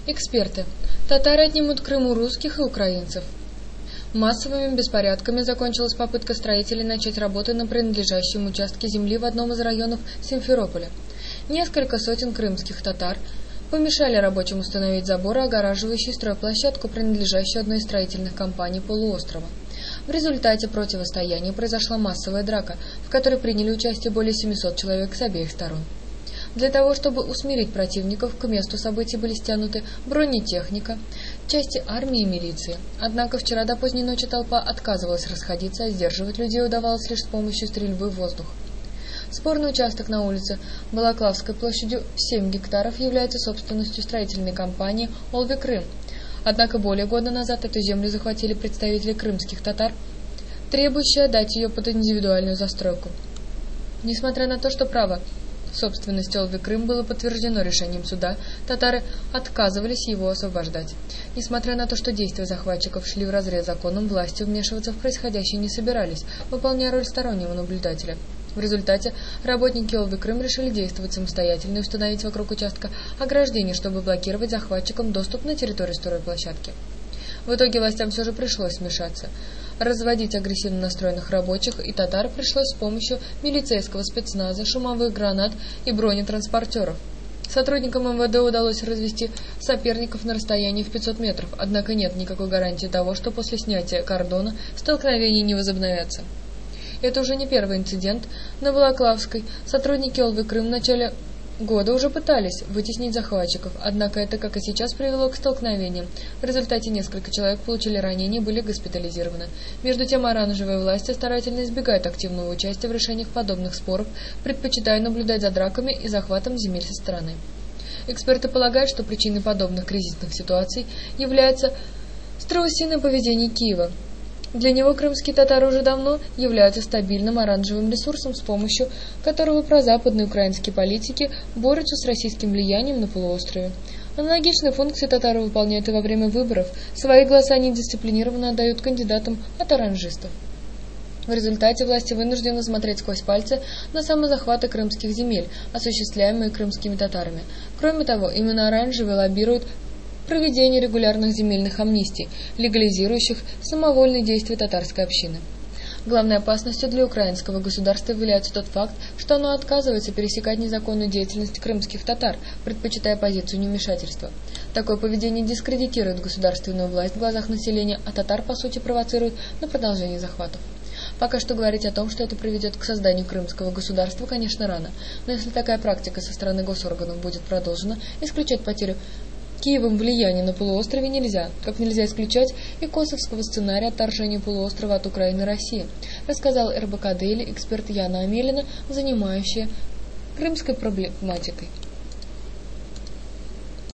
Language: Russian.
Эксперты. Татары отнимут Крым у русских и украинцев. Массовыми беспорядками закончилась попытка строителей начать работы на принадлежащем участке земли в одном из районов Симферополя. Несколько сотен крымских татар помешали рабочим установить заборы, огораживающие стройплощадку, принадлежащую одной из строительных компаний полуострова. В результате противостояния произошла массовая драка, в которой приняли участие более 700 человек с обеих сторон. Для того, чтобы усмирить противников, к месту событий были стянуты бронетехника, части армии и милиции. Однако вчера до поздней ночи толпа отказывалась расходиться, а сдерживать людей удавалось лишь с помощью стрельбы в воздух. Спорный участок на улице Балаклавской площадью в 7 гектаров является собственностью строительной компании «Олви Крым». Однако более года назад эту землю захватили представители крымских татар, требующие отдать ее под индивидуальную застройку. Несмотря на то, что право собственности Олви Крым было подтверждено решением суда, татары отказывались его освобождать. Несмотря на то, что действия захватчиков шли вразрез с законом, власти вмешиваться в происходящее не собирались, выполняя роль стороннего наблюдателя. В результате работники Олви Крым решили действовать самостоятельно и установить вокруг участка ограждение, чтобы блокировать захватчикам доступ на территорию стройплощадки. В итоге властям все же пришлось вмешаться. Разводить агрессивно настроенных рабочих и татар пришлось с помощью милицейского спецназа, шумовых гранат и бронетранспортеров. Сотрудникам МВД удалось развести соперников на расстоянии в 500 метров, однако нет никакой гарантии того, что после снятия кордона столкновения не возобновятся. Это уже не первый инцидент на Балаклавской. Сотрудники Олви Крым в начале года уже пытались вытеснить захватчиков, однако это, как и сейчас, привело к столкновениям. В результате несколько человек получили ранения и были госпитализированы. Между тем, оранжевые власти старательно избегают активного участия в решениях подобных споров, предпочитая наблюдать за драками и захватом земель со стороны. Эксперты полагают, что причиной подобных кризисных ситуаций является страусиное поведение Киева. Для него крымские татары уже давно являются стабильным оранжевым ресурсом, с помощью которого прозападные украинские политики борются с российским влиянием на полуострове. Аналогичные функции татары выполняют и во время выборов. Свои голоса они дисциплинированно отдают кандидатам от оранжистов. В результате власти вынуждены смотреть сквозь пальцы на самозахваты крымских земель, осуществляемые крымскими татарами. Кроме того, именно оранжевые лоббируют проведение регулярных земельных амнистий, легализирующих самовольные действия татарской общины. Главной опасностью для украинского государства является тот факт, что оно отказывается пересекать незаконную деятельность крымских татар, предпочитая позицию невмешательства. Такое поведение дискредитирует государственную власть в глазах населения, а татар, по сути, провоцирует на продолжение захватов. Пока что говорить о том, что это приведет к созданию крымского государства, конечно, рано, но если такая практика со стороны госорганов будет продолжена, исключать потерю Киевом влияние на полуострове нельзя, как нельзя исключать и косовского сценария отторжения полуострова от Украины и России, рассказал РБК Дейли эксперт Яна Амелина, занимающая крымской проблематикой.